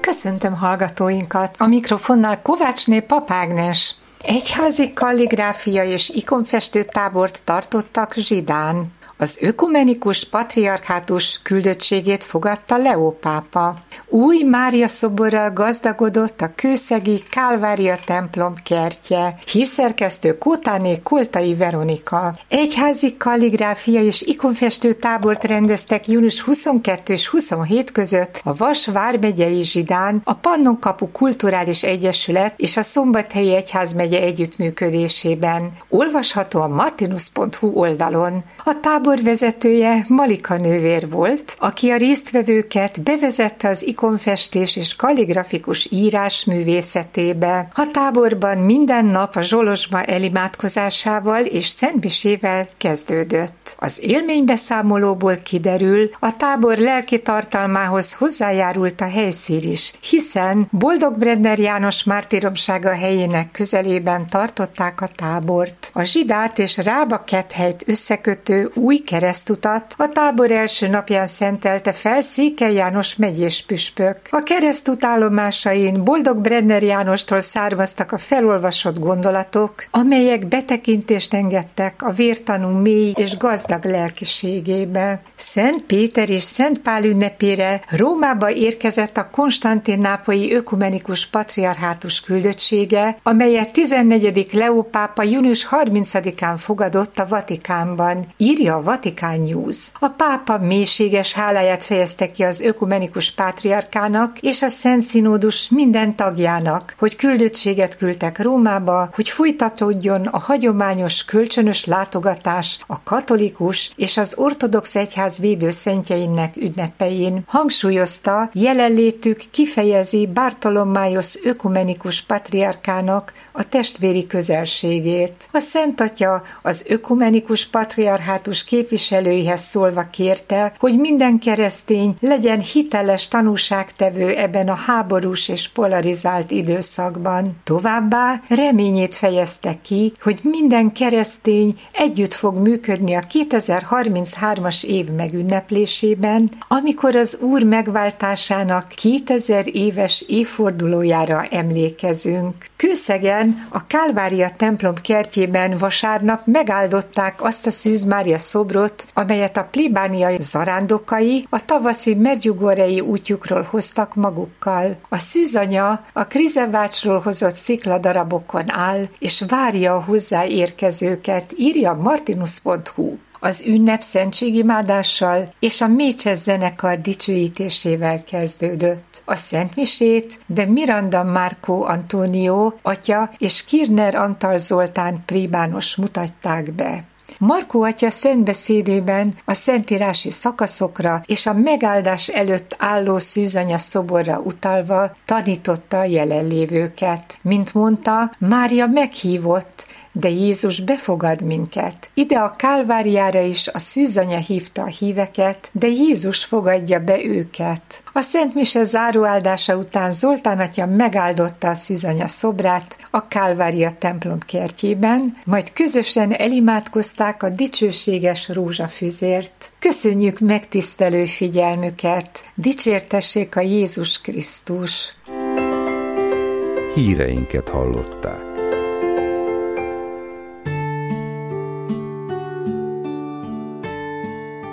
Köszöntöm hallgatóinkat! A mikrofonnál Kovácsné Pap Ágnes. Egyházi kalligráfia és ikonfestő tábort tartottak Zsidán. Az ökumenikus patriarchátus küldöttségét fogadta Leó pápa. Új Mária szoborral gazdagodott a kőszegi Kálvária templom kertje. Hírszerkesztő Kótáné Koltai Veronika. Egyházi kalligráfia és ikonfestő tábort rendeztek június 22 és 27 között a Vas vármegyei Zsidán, a Pannonkapu Kulturális Egyesület és a Szombathelyi Egyházmegye együttműködésében. Olvasható a martinus.hu oldalon. A tábor vezetője Malika nővér volt, aki a résztvevőket bevezette az ikonfestés és kalligrafikus írás művészetébe. A táborban minden nap a zsolozsma elimádkozásával és szentmisével kezdődött. Az élménybeszámolóból kiderül, a tábor lelki tartalmához hozzájárult a helyszín is, hiszen Boldog-Brenner János mártíromsága helyének közelében tartották a tábort. A Zsidát és Rába-Kethelyt összekötő új keresztutat a tábor első napján szentelte fel Székely János megyés püspök. A keresztút állomásain Boldog-Brenner Jánostól származtak a felolvasott gondolatok, amelyek betekintést engedtek a vértanú mély és gazdag lelkiségébe. Szent Péter és Szent Pál ünnepére Rómába érkezett a konstantinápolyi ökumenikus patriarchátus küldöttsége, amelyet 14. Leó pápa június 30-án fogadott a Vatikánban, írja a Vatikán News. A pápa mélységes háláját fejezte ki az ökumenikus pátriárkának és a Szent Színódus minden tagjának, hogy küldöttséget küldtek Rómába, hogy folytatódjon a hagyományos kölcsönös látogatás a katolikus és az ortodox egyház védőszentjeinek ünnepein. Hangsúlyozta, jelenlétük kifejezi Bartolomaios ökumenikus patriárkának a testvéri közelségét. A Szent Atya az ökumenikus patriarchátus képviselőihez szólva kérte, hogy minden keresztény legyen hiteles tanúságtevő ebben a háborús és polarizált időszakban. Továbbá reményét fejezte ki, hogy minden keresztény együtt fog működni a 2033-as év megünneplésében, amikor az Úr megváltásának 2000 éves évfordulójára emlékezünk. Kőszegen a Kálvária templom kertjében vasárnap megáldották azt a Szűz Mária szobrot, amelyet a plébániai zarándokai a tavaszi Medjugorjei útjukról hoztak magukkal. A szűzanya a Krizevácsról hozott szikladarabokon áll, és várja a hozzáérkezőket, írja martinus.hu. Az ünnep szentségimádással és a Mécses zenekar dicsőítésével kezdődött. A szentmisét de Miranda Márkó Antónió atya és Kirner Antal Zoltán plébános mutatták be. Markó atya szentbeszédében a szentírási szakaszokra és a megáldás előtt álló szűzanya szoborra utalva tanította a jelenlévőket. Mint mondta, Mária meghívott, de Jézus befogad minket. Ide a Kálváriára is a szűzanya hívta a híveket, de Jézus fogadja be őket. A Szent Mise záróáldása után Zoltán atya megáldotta a szűzanya szobrát a Kálvária templom kertjében, majd közösen elimádkozták a dicsőséges rózsafüzért. Köszönjük megtisztelő figyelmüket! Dicsértessék a Jézus Krisztus! Híreinket hallották.